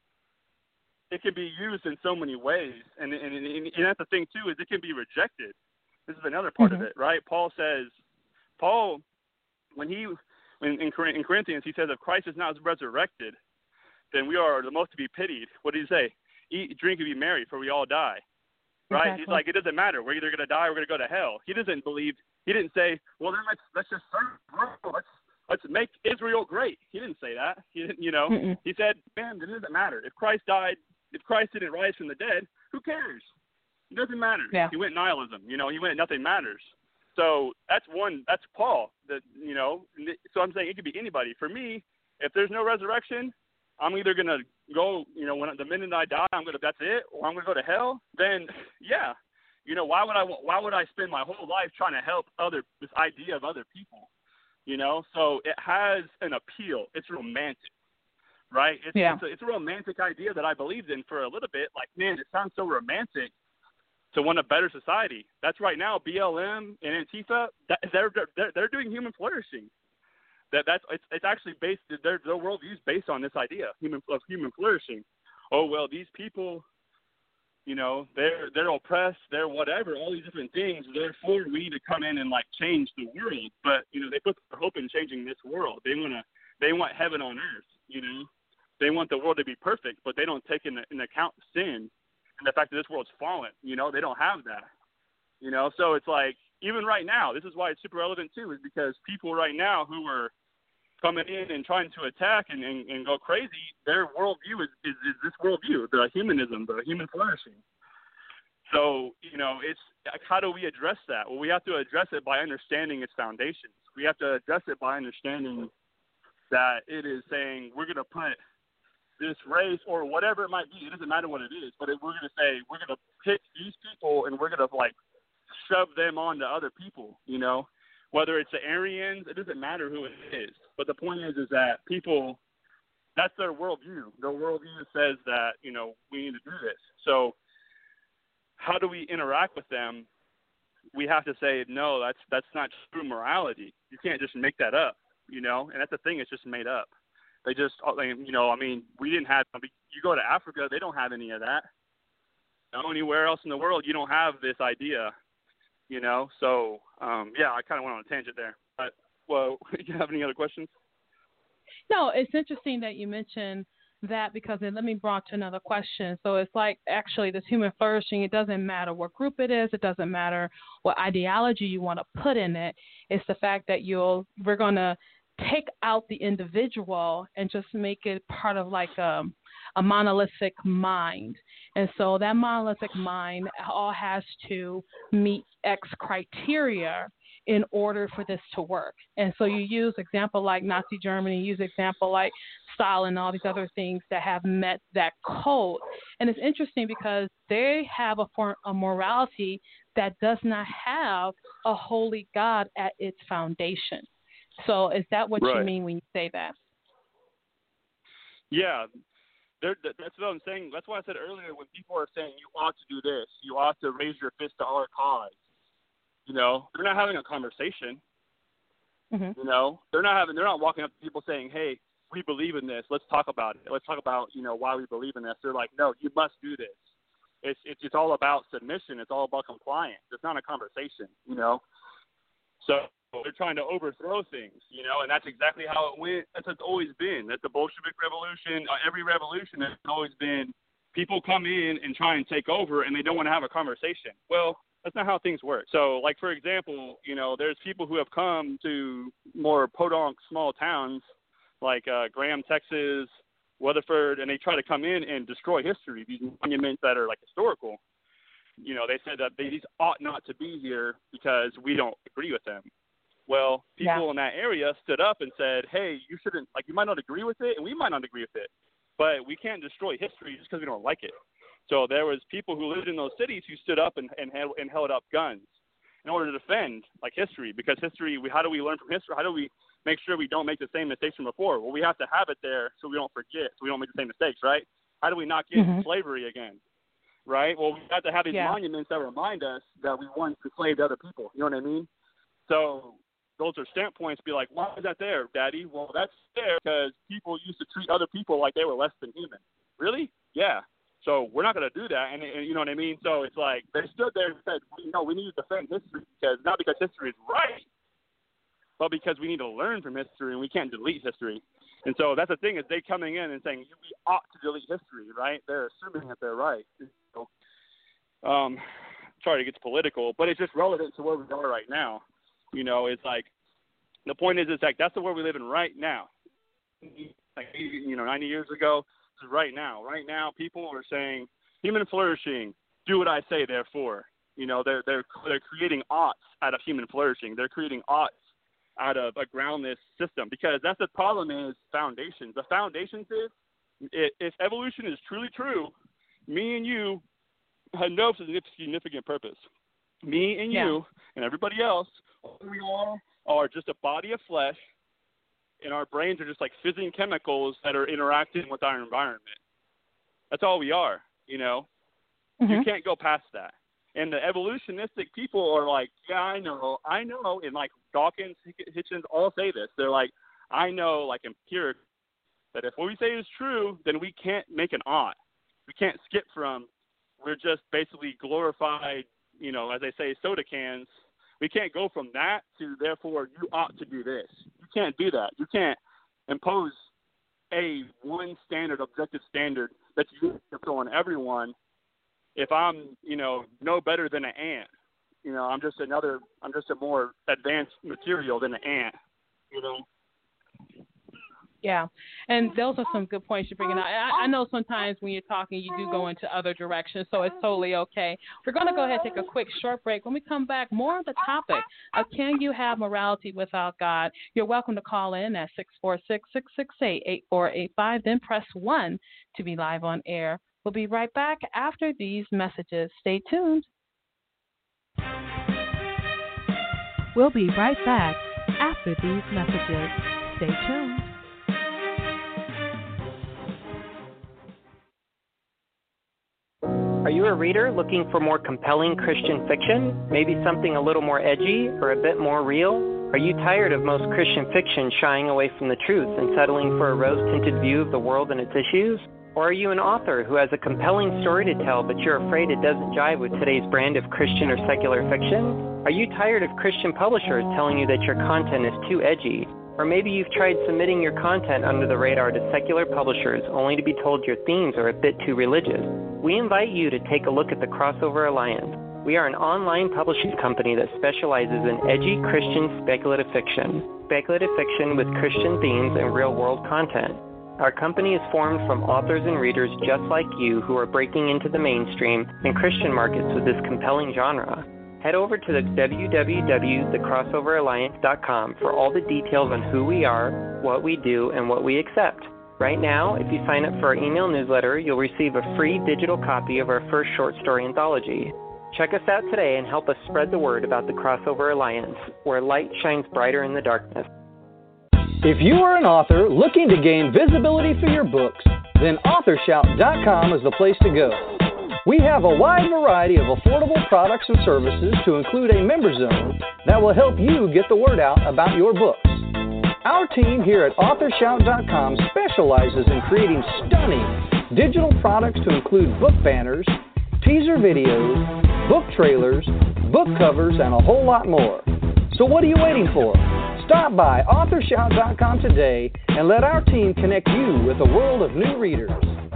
it can be used in so many ways. And, and, and, and that's the thing, too, is it can be rejected. This is another part mm-hmm. of it, right? Paul says, Paul, when he, in, in Corinthians, he says, if Christ is not resurrected, then we are the most to be pitied. What did he say? Eat, drink, and be merry, for we all die. Right? Exactly. He's like, it doesn't matter. We're either going to die or we're going to go to hell. He doesn't believe, he didn't say, well, then let's, let's just serve, let's, let's make Israel great. He didn't say that. He didn't, you know, Mm-mm. he said, man, it doesn't matter. If Christ died, if Christ didn't rise from the dead, who cares? It doesn't matter. Yeah. He went nihilism. You know, he went nothing matters. So that's one, that's Paul. That, you know, so I'm saying it could be anybody. For me, if there's no resurrection, I'm either going to go, you know, when the minute I die, I'm going to, that's it, or I'm going to go to hell. Then, yeah, you know, why would I, why would I spend my whole life trying to help other, this idea of other people, you know? So it has an appeal. It's romantic, right? It's, yeah. it's, a, it's a romantic idea that I believed in for a little bit. Like, man, it sounds so romantic to want a better society. That's right now, B L M and Antifa, that, they're, they're, they're doing human flourishing. That that's it's, it's actually based their their worldview is based on this idea human of human flourishing. Oh well, these people, you know, they're they're oppressed, they're whatever, all these different things. Therefore, we need to come in and like change the world. But you know, they put their hope in changing this world. They wanna they want heaven on earth. You know, they want the world to be perfect, but they don't take into in account sin and the fact that this world's fallen. You know, they don't have that. You know, so it's like even right now, this is why it's super relevant too, is because people right now who are coming in and trying to attack and, and, and go crazy, their worldview is, is, is this worldview, the humanism, the human flourishing. So, you know, it's how do we address that? Well, we have to address it by understanding its foundations. We have to address it by understanding that it is saying we're going to put this race or whatever it might be. It doesn't matter what it is, but it, we're going to say we're going to pick these people and we're going to, like, shove them onto other people, you know? Whether it's the Aryans, it doesn't matter who it is. But the point is, is that people, that's their worldview. Their worldview says that, you know, we need to do this. So how do we interact with them? We have to say, no, that's that's not true morality. You can't just make that up, you know. And that's the thing; it's just made up. They just, you know, I mean, we didn't have. You go to Africa, they don't have any of that. No, anywhere else in the world, you don't have this idea. You know, so, um, yeah, I kind of went on a tangent there. But, well, do you have any other questions? No, it's interesting that you mentioned that because it let me brought to another question. So it's like actually this human flourishing, it doesn't matter what group it is. It doesn't matter what ideology you want to put in it. It's the fact that you'll we're going to take out the individual and just make it part of like a, a monolithic mind. And so that monolithic mind all has to meet X criteria in order for this to work. And so you use example like Nazi Germany, use example like Stalin, all these other things that have met that code. And it's interesting because they have a form of morality that does not have a holy God at its foundation. So is that what right. you mean when you say that? Yeah. They're, that's what I'm saying. That's why I said earlier when people are saying you ought to do this, you ought to raise your fist to our cause. You know, they're not having a conversation. Mm-hmm. You know, they're not having. They're not walking up to people saying, "Hey, we believe in this. Let's talk about it. Let's talk about you know why we believe in this." They're like, "No, you must do this." It's it's it's all about submission. It's all about compliance. It's not a conversation. You know, so they're trying to overthrow things, you know, and that's exactly how it went. That's what it's always been. That's the Bolshevik Revolution. Every revolution has always been people come in and try and take over, and they don't want to have a conversation. Well, that's not how things work. So, like, for example, you know, there's people who have come to more podunk small towns like uh, Graham, Texas, Weatherford, and they try to come in and destroy history, these monuments that are, like, historical. You know, they said that they, these ought not to be here because we don't agree with them. Well, people yeah. in that area stood up and said, hey, you shouldn't, like, you might not agree with it, and we might not agree with it, but we can't destroy history just because we don't like it. So there was people who lived in those cities who stood up and, and, and held up guns in order to defend, like, history, because history, we, how do we learn from history? How do we make sure we don't make the same mistakes from before? Well, we have to have it there so we don't forget, so we don't make the same mistakes, right? How do we not get mm-hmm. into slavery again, right? Well, we have to have these yeah. monuments that remind us that we once enslaved other people. You know what I mean? So those are stamp points. Be like, why is that there, Daddy? Well, that's there because people used to treat other people like they were less than human. Really? Yeah. So we're not going to do that. And, and you know what I mean? So it's like they stood there and said, you know, we need to defend history because not because history is right, but because we need to learn from history and we can't delete history. And so that's the thing is they coming in and saying we ought to delete history, right? They're assuming that they're right. So, um, sorry to get political, but it's just relevant to where we are right now. You know, it's like the point is, it's like that's the world we live in right now. Like, you know, ninety years ago, this is right now. Right now, people are saying human flourishing. Do what I say, therefore. You know, they're they're they're creating oughts out of human flourishing. They're creating oughts out of a groundless system because that's the problem is foundations. The foundations is if evolution is truly true, me and you have no significant purpose. Me and yeah. you and everybody else, all we are are just a body of flesh, and our brains are just like fizzing chemicals that are interacting with our environment. That's all we are, you know. Mm-hmm. You can't go past that. And the evolutionistic people are like, yeah, I know, I know. And like Dawkins, Hitchens all say this. They're like, I know, like empiric, that if what we say is true, then we can't make an ought. We can't skip from, we're just basically glorified, you know, as they say, soda cans. We can't go from that to, therefore, you ought to do this. You can't do that. You can't impose a one standard, objective standard that you throw on everyone. If I'm, you know, no better than an ant, you know, I'm just another, I'm just a more advanced material than an ant, you know. Yeah, and those are some good points you're bringing out. I, I know sometimes when you're talking, you do go into other directions, so it's totally okay. We're going to go ahead and take a quick short break. When we come back, more on the topic of can you have morality without God? You're welcome to call in at six four six, six six eight, eight four eight five, then press one to be live on air. We'll be right back after these messages. Stay tuned. We'll be right back after these messages. Stay tuned. Are you a reader looking for more compelling Christian fiction? Maybe something a little more edgy or a bit more real? Are you tired of most Christian fiction shying away from the truth and settling for a rose-tinted view of the world and its issues? Or are you an author who has a compelling story to tell, but you're afraid it doesn't jive with today's brand of Christian or secular fiction? Are you tired of Christian publishers telling you that your content is too edgy? Or maybe you've tried submitting your content under the radar to secular publishers only to be told your themes are a bit too religious. We invite you to take a look at the Crossover Alliance. We are an online publishing company that specializes in edgy Christian speculative fiction, speculative fiction with Christian themes and real-world content. Our company is formed from authors and readers just like you who are breaking into the mainstream and Christian markets with this compelling genre. Head over to the w w w dot the crossover alliance dot com for all the details on who we are, what we do, and what we accept. Right now, if you sign up for our email newsletter, you'll receive a free digital copy of our first short story anthology. Check us out today and help us spread the word about the Crossover Alliance, where light shines brighter in the darkness. If you are an author looking to gain visibility for your books, then author shout dot com is the place to go. We have a wide variety of affordable products and services to include a member zone that will help you get the word out about your books. Our team here at author shout dot com specializes in creating stunning digital products to include book banners, teaser videos, book trailers, book covers, and a whole lot more. So what are you waiting for? Stop by author shout dot com today and let our team connect you with a world of new readers.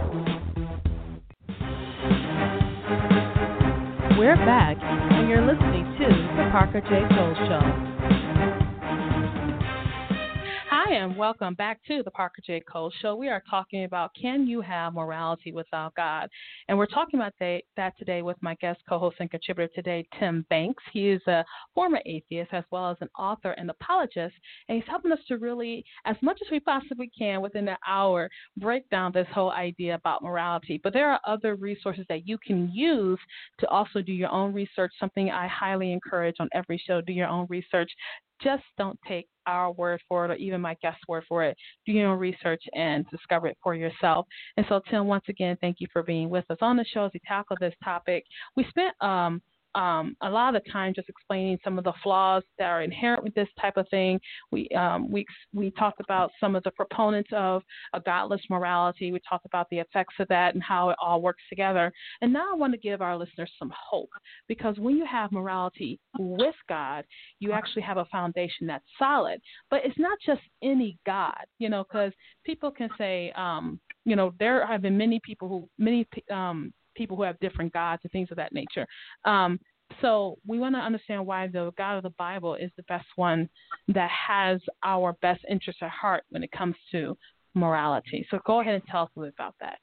We're back, and you're listening to The Parker J. Cole Show. Hi, Again, welcome back to the Parker J. Cole Show. We are talking about, can you have morality without God? And we're talking about they, that today with my guest co-host and contributor today, Tim Banks. He is a former atheist as well as an author and apologist, and he's helping us to really, as much as we possibly can within an hour, break down this whole idea about morality. But there are other resources that you can use to also do your own research, something I highly encourage on every show. Do your own research. Just don't take our word for it or even my guest's word for it. Do your own research and discover it for yourself. And so, Tim, once again, thank you for being with us on the show as we tackle this topic. We spent um, um, a lot of the time just explaining some of the flaws that are inherent with this type of thing. We um, we we talked about some of the proponents of a godless morality. We talked about the effects of that and how it all works together. And now I want to give our listeners some hope, because when you have morality with God, you actually have a foundation that's solid. But it's not just any God, you know, because people can say, um, you know, there have been many people who many um, people who have different gods and things of that nature. Um, so we want to understand why the God of the Bible is the best one that has our best interests at heart when it comes to morality. So go ahead and tell us a little bit about that.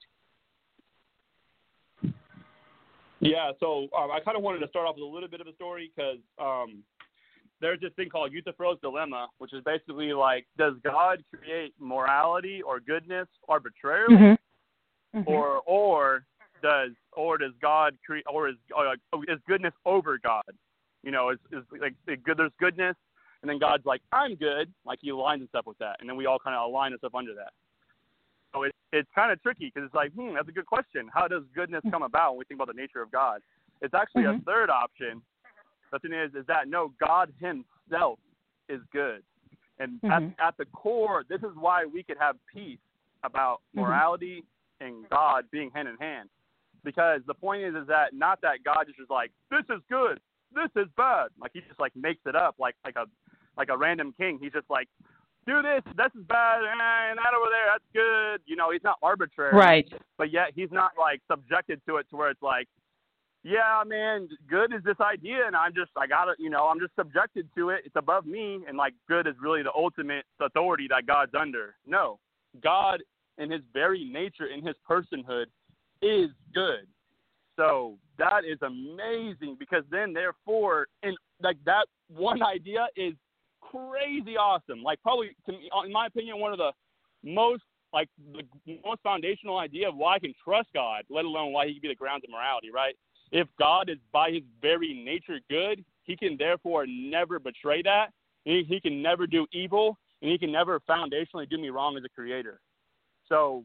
Yeah, so um, I kind of wanted to start off with a little bit of a story because um, there's this thing called Euthyphro's Dilemma, which is basically like, does God create morality or goodness arbitrarily, mm-hmm. Mm-hmm. or or does or does God create or is uh, is goodness over God? You know, is is like good? There's goodness, and then God's like, I'm good, like he aligns himself with that, and then we all kind of align ourselves under that. So it, it's kind of tricky because it's like, hmm, that's a good question. How does goodness come about when we think about the nature of God? It's actually mm-hmm. a third option. The thing is, is that no, God himself is good. And mm-hmm. at, at the core, this is why we could have peace about morality mm-hmm. and God being hand in hand. Because the point is, is that not that God is just like, this is good, this is bad. Like he just like makes it up like, like a like a random king. He's just like, do this, this is bad, and that over there, that's good. You know, he's not arbitrary. Right. But yet he's not like subjected to it to where it's like, yeah, man, good is this idea, and I'm just, I got it, you know, I'm just subjected to it. It's above me, and like good is really the ultimate authority that God's under. No, God in his very nature, in his personhood, is good. So that is amazing, because then therefore, and like that one idea is crazy awesome. Like probably, to me, in my opinion, one of the most like the most foundational idea of why I can trust God, let alone why he can be the grounds of morality, right? If God is by his very nature good, he can therefore never betray that. He, he can never do evil, and he can never foundationally do me wrong as a creator. So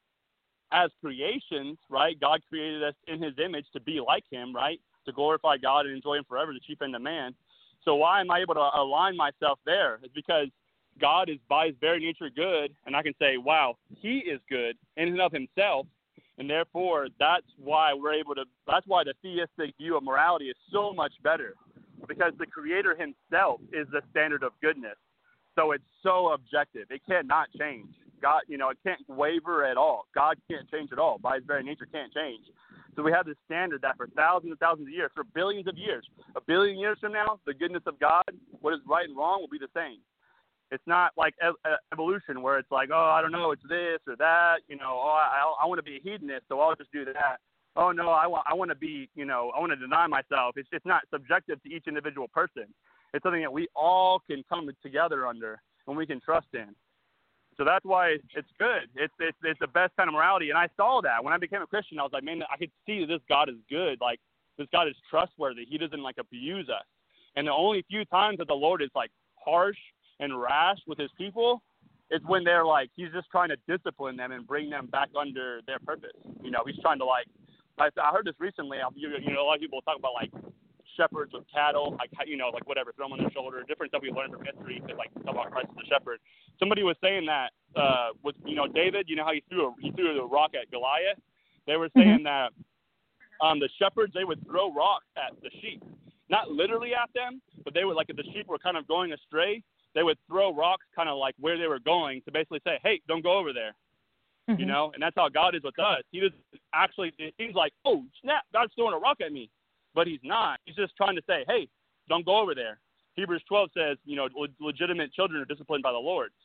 as creations, right, God created us in his image to be like him, right, to glorify God and enjoy him forever, the chief end of man. So why am I able to align myself there? It's because God is by his very nature good, and I can say, wow, he is good in and of himself, and therefore that's why we're able to, that's why the theistic view of morality is so much better, because the creator himself is the standard of goodness. So it's so objective. It cannot change. God, you know, it can't waver at all. God can't change at all. By his very nature can't change. So we have this standard that for thousands and thousands of years, for billions of years, a billion years from now, the goodness of God, what is right and wrong will be the same. It's not like evolution where it's like, oh, I don't know, it's this or that. You know, oh, I, I want to be a hedonist, so I'll just do that. Oh, no, I want I want to be, you know, I want to deny myself. It's just not subjective to each individual person. It's something that we all can come together under and we can trust in. So that's why it's good. It's, it's it's the best kind of morality. And I saw that. When I became a Christian, I was like, man, I could see that this God is good. Like, this God is trustworthy. He doesn't, like, abuse us. And the only few times that the Lord is, like, harsh and rash with his people is when they're, like, he's just trying to discipline them and bring them back under their purpose. You know, he's trying to, like, I, I heard this recently. You know, a lot of people talk about, like, shepherds with cattle, like, you know, like whatever, throw them on their shoulder, different stuff we learn from history, to, like, talk about Christ as the shepherd. Somebody was saying that, uh, with, you know, David, you know how he threw a, he threw the rock at Goliath? They were saying mm-hmm. that um, the shepherds, they would throw rocks at the sheep. Not literally at them, but they would, like, if the sheep were kind of going astray, they would throw rocks kind of like where they were going to basically say, hey, don't go over there. Mm-hmm. You know, and that's how God is with us. He doesn't actually, it seems like, oh, snap, God's throwing a rock at me. But he's not. He's just trying to say, hey, don't go over there. Hebrews twelve says, you know, legitimate children are disciplined by the Lord.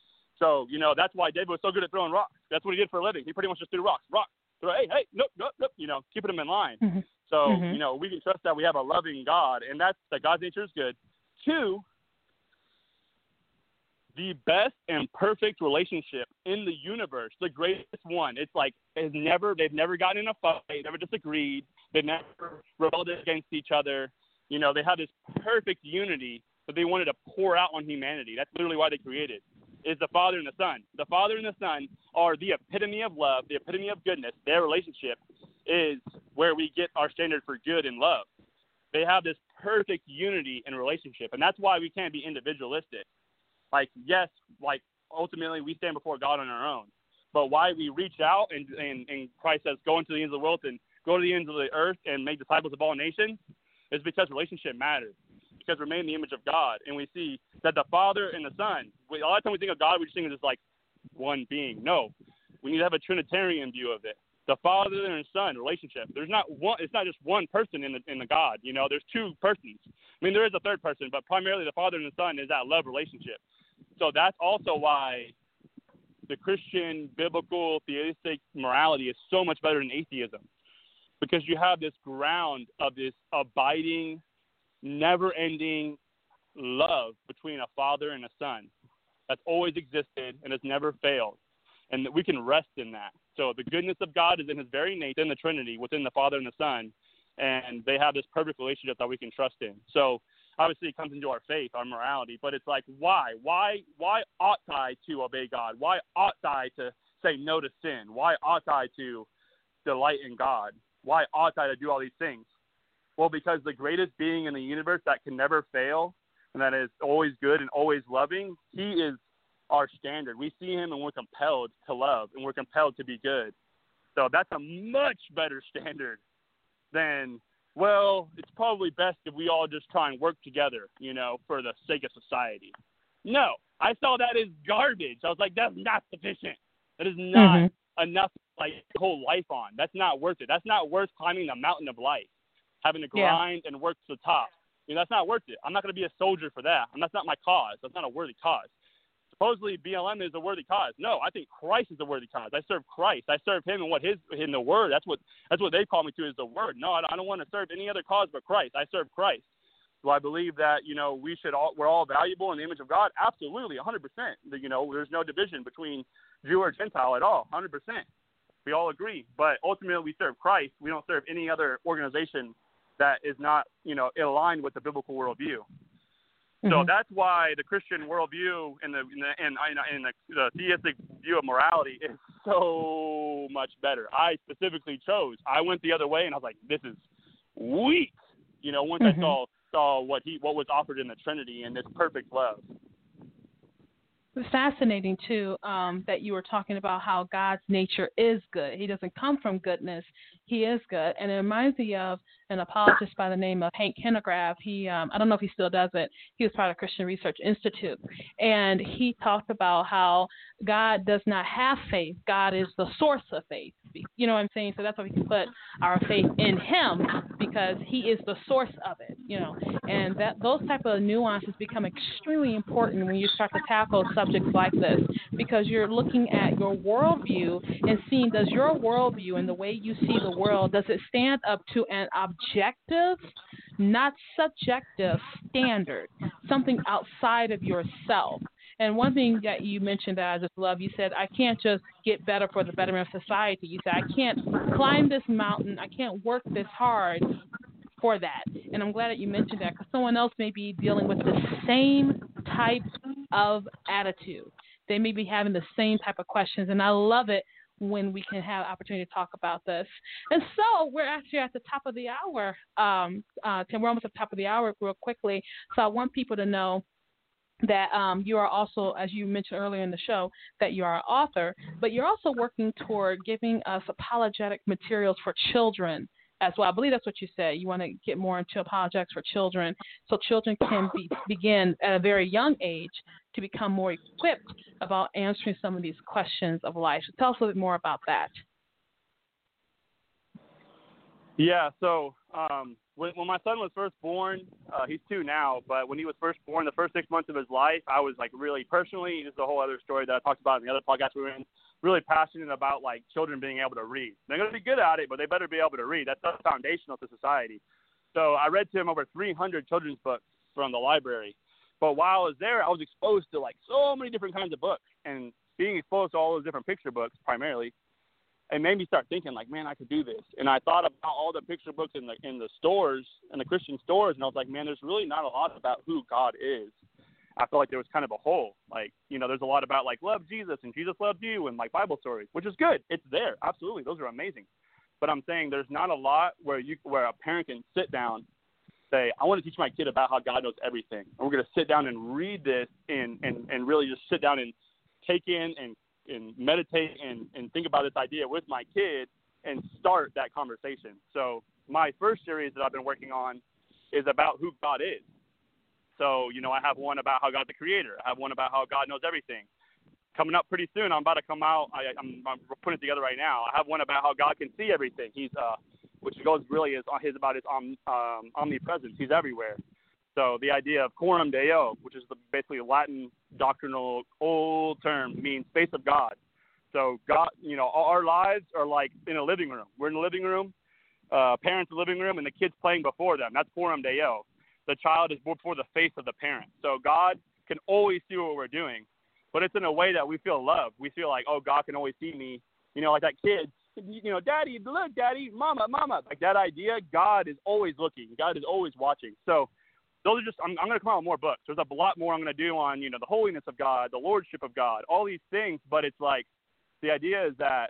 So, you know, that's why David was so good at throwing rocks. That's what he did for a living. He pretty much just threw rocks. Rock. Throw, hey, hey, nope, nope, nope, you know, keeping them in line. Mm-hmm. So, mm-hmm. you know, we can trust that we have a loving God, and that's that God's nature is good. Two, the best and perfect relationship in the universe, the greatest one. It's like has never they've never gotten in a fight, never disagreed, they've never rebelled against each other. You know, they have this perfect unity that they wanted to pour out on humanity. That's literally why they created. Is the Father and the Son. The Father and the Son are the epitome of love, the epitome of goodness. Their relationship is where we get our standard for good and love. They have this perfect unity in relationship, and that's why we can't be individualistic. Like, yes, like ultimately we stand before God on our own, but why we reach out and, and, and Christ says, go into the ends of the world and go to the ends of the earth and make disciples of all nations is because relationship matters. Because we're made in the image of God, and we see that the Father and the Son, we, a lot of times we think of God, we just think of just like one being. No, we need to have a Trinitarian view of it. The Father and Son relationship. There's not one. It's not just one person in the in the God. You know, there's two persons. I mean, there is a third person, but primarily the Father and the Son is that love relationship. So that's also why the Christian biblical theistic morality is so much better than atheism, because you have this ground of this abiding, never-ending love between a father and a son that's always existed and has never failed, and that we can rest in that. So the goodness of God is in his very nature, in the Trinity, within the Father and the Son, and they have this perfect relationship that we can trust in. So obviously it comes into our faith, our morality, but it's like, why? Why Why ought I to obey God? Why ought I to say no to sin? Why ought I to delight in God? Why ought I to do all these things? Well, because the greatest being in the universe that can never fail and that is always good and always loving, he is our standard. We see him and we're compelled to love and we're compelled to be good. So that's a much better standard than, well, it's probably best if we all just try and work together, you know, for the sake of society. No, I saw that as garbage. I was like, that's not sufficient. That is not mm-hmm. enough to like whole life on. That's not worth it. That's not worth climbing the mountain of life, having to grind yeah. and work to the top. You know, that's not worth it. I'm not going to be a soldier for that. And that's not my cause. That's not a worthy cause. Supposedly B L M is a worthy cause. No, I think Christ is a worthy cause. I serve Christ. I serve him and what his in the word. That's what that's what they call me to is the word. No, I don't want to serve any other cause but Christ. I serve Christ. Do I believe that, you know, we should all we're all valuable in the image of God? Absolutely, one hundred percent. You know, there's no division between Jew or Gentile at all, one hundred percent. We all agree. But ultimately we serve Christ. We don't serve any other organization that is not, you know, aligned with the biblical worldview. So mm-hmm. that's why the Christian worldview and the and and the, the theistic view of morality is so much better. I specifically chose. I went the other way, and I was like, "This is weak." You know, once mm-hmm. I saw saw what he what was offered in the Trinity and this perfect love. It's fascinating too um, that you were talking about how God's nature is good. He doesn't come from goodness; he is good, and it reminds me of an apologist by the name of Hank Hanegraaff. He, um, I don't know if he still does it. He was part of Christian Research Institute, and he talked about how God does not have faith. God is the source of faith. You know what I'm saying? So that's why we can put our faith in him, because he is the source of it. You know, and that those type of nuances become extremely important when you start to tackle subjects like this, because you're looking at your worldview and seeing, does your worldview and the way you see the world, does it stand up to an objective, not subjective standard, something outside of yourself? And one thing that you mentioned that I just love, you said, I can't just get better for the betterment of society. You said, I can't climb this mountain. I can't work this hard for that. And I'm glad that you mentioned that, because someone else may be dealing with the same type of attitude. They may be having the same type of questions. And I love it when we can have opportunity to talk about this. And so we're actually at the top of the hour. Um, uh, Tim, we're almost at the top of the hour real quickly. So I want people to know that um, you are also, as you mentioned earlier in the show, that you are an author, but you're also working toward giving us apologetic materials for children as well. I believe that's what you said. You want to get more into apologetics for children, so children can be, begin at a very young age to become more equipped about answering some of these questions of life. So tell us a little bit more about that. Yeah, so um, when, when my son was first born, uh, he's two now, but when he was first born, the first six months of his life, I was like really personally, this is a whole other story that I talked about in the other podcast we were in, really passionate about like children being able to read. They're going to be good at it, but they better be able to read. That's foundational to society. So I read to him over three hundred children's books from the library. But while I was there, I was exposed to like so many different kinds of books, and being exposed to all those different picture books primarily, it made me start thinking like, man, I could do this. And I thought about all the picture books in the in the stores, in the Christian stores, and I was like, man, there's really not a lot about who God is. I felt like there was kind of a hole. Like, you know, there's a lot about like love Jesus and Jesus loved you and like Bible stories, which is good. It's there. Absolutely. Those are amazing. But I'm saying there's not a lot where you where a parent can sit down, say, I want to teach my kid about how God knows everything. And we're going to sit down and read this and, and, and really just sit down and take in and, and meditate and, and think about this idea with my kid and start that conversation. So my first series that I've been working on is about who God is. So, you know, I have one about how God's the creator. I have one about how God knows everything. Coming up pretty soon, I'm about to come out. I, I'm, I'm putting it together right now. I have one about how God can see everything. He's, uh, which goes really is his about his um, um, omnipresence. He's everywhere. So the idea of coram Deo, which is the basically Latin doctrinal old term, means face of God. So God, you know, our lives are like in a living room. We're in the living room, uh, parents in the living room, and the kids playing before them. That's coram Deo. The child is before the face of the parent. So God can always see what we're doing, but it's in a way that we feel loved. We feel like, oh, God can always see me. You know, like that kid, you know, Daddy, look, Daddy, Mama, Mama. Like that idea, God is always looking. God is always watching. So those are just, I'm, I'm going to come out with more books. There's a lot more I'm going to do on, you know, the holiness of God, the lordship of God, all these things. But it's like, the idea is that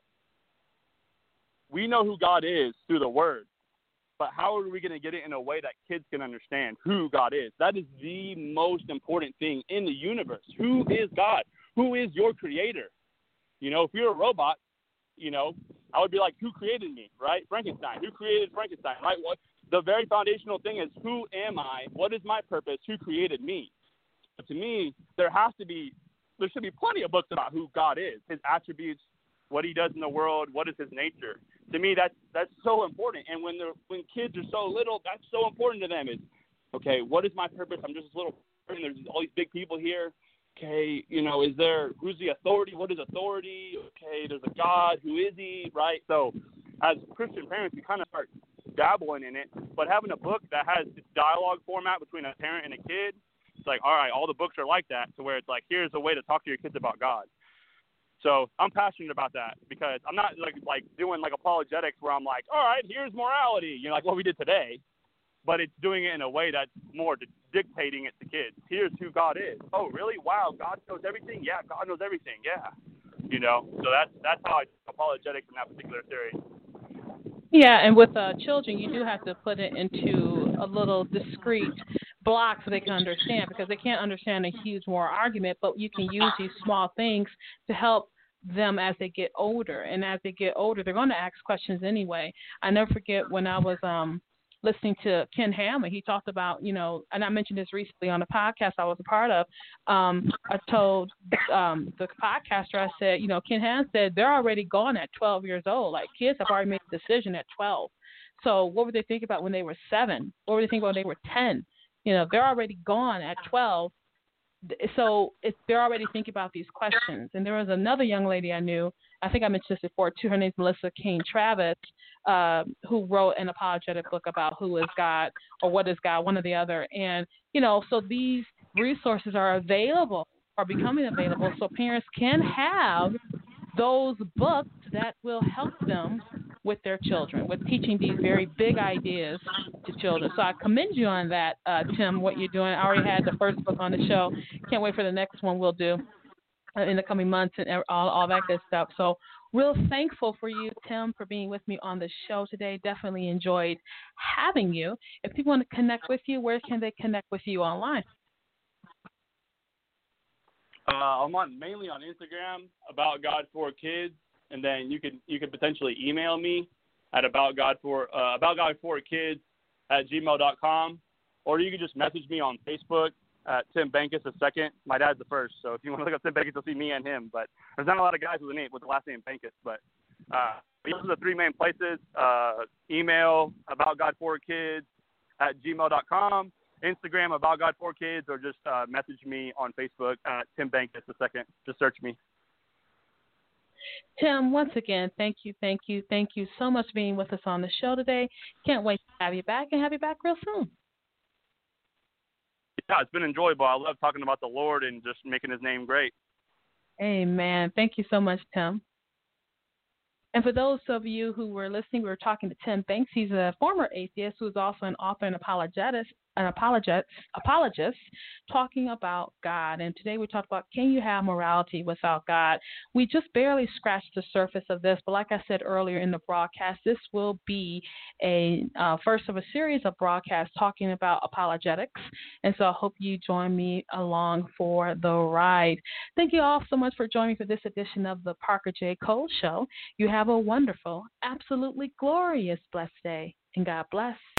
we know who God is through the word. But how are we going to get it in a way that kids can understand who God is? That is the most important thing in the universe. Who is God? Who is your creator? You know, if you're a robot, you know, I would be like, who created me, right? Frankenstein. Who created Frankenstein, right? What, the very foundational thing is, who am I? What is my purpose? Who created me? But to me, there has to be, there should be plenty of books about who God is, his attributes, what he does in the world, what is his nature. To me, that's that's so important. And when they're when kids are so little, that's so important to them. Is okay, what is my purpose? I'm just a little person. There's all these big people here. Okay, you know, is there who's the authority? What is authority? Okay, there's a God. Who is he? Right. So, as Christian parents, we kind of start dabbling in it. But having a book that has this dialogue format between a parent and a kid, it's like, all right, all the books are like that. To where it's like, here's a way to talk to your kids about God. So I'm passionate about that because I'm not like like doing like apologetics where I'm like, all right, here's morality, you know, like what we did today, but it's doing it in a way that's more di- dictating it to kids. Here's who God is. Oh, really? Wow, God knows everything? Yeah, God knows everything. Yeah, you know. So that's that's how I do apologetics in that particular series. Yeah, and with uh, children, you do have to put it into a little discrete block so they can understand, because they can't understand a huge moral argument, but you can use these small things to help them as they get older. And as they get older, they're going to ask questions anyway. I never forget when I was um, listening to Ken Hammer. He talked about, you know, and I mentioned this recently on a podcast I was a part of. Um, I told um, the podcaster, I said, you know, Ken Hammer said they're already gone at twelve years old. Like, kids have already made a decision at twelve. So what were they thinking about when they were seven? What were they thinking about when they were ten? You know, they're already gone at twelve. So it's, they're already thinking about these questions. And there was another young lady I knew, I think I mentioned this before too, her name's Melissa King Travis, uh, who wrote an apologetic book about who is God or what is God, one or the other. And, you know, so these resources are available, are becoming available, so parents can have those books that will help them with their children, with teaching these very big ideas to children. So I commend you on that, uh, Tim, what you're doing. I already had the first book on the show. Can't wait for the next one we'll do in the coming months and all, all that good stuff. So real thankful for you, Tim, for being with me on the show today. Definitely enjoyed having you. If people want to connect with you, where can they connect with you online? Uh, I'm on mainly on Instagram, About God for Kids, and then you could you could potentially email me at about God for uh, about God for Kids at gmail dot com, or you could just message me on Facebook at Tim Bankus the second. My dad's the first, so if you want to look up Tim Bankus, you'll see me and him. But there's not a lot of guys with the name with the last name Bankus. But uh, these are the three main places: uh, email, About God for Kids, at gmail dot com. Instagram, About God for Kids, or just uh, message me on Facebook at Tim Bankus the second. Just search me. Tim, once again, thank you, thank you, thank you so much for being with us on the show today. Can't wait to have you back and have you back real soon. Yeah, it's been enjoyable. I love talking about the Lord and just making his name great. Amen. Thank you so much, Tim. And for those of you who were listening, we were talking to Tim Banks. He's a former atheist who is also an author and apologist, an apologist, apologist, talking about God. And today we talked about, can you have morality without God? We just barely scratched the surface of this, but like I said earlier in the broadcast, this will be a uh, first of a series of broadcasts talking about apologetics. And so I hope you join me along for the ride. Thank you all so much for joining me for this edition of the Parker J. Cole Show. You have a wonderful, absolutely glorious, blessed day, and God bless.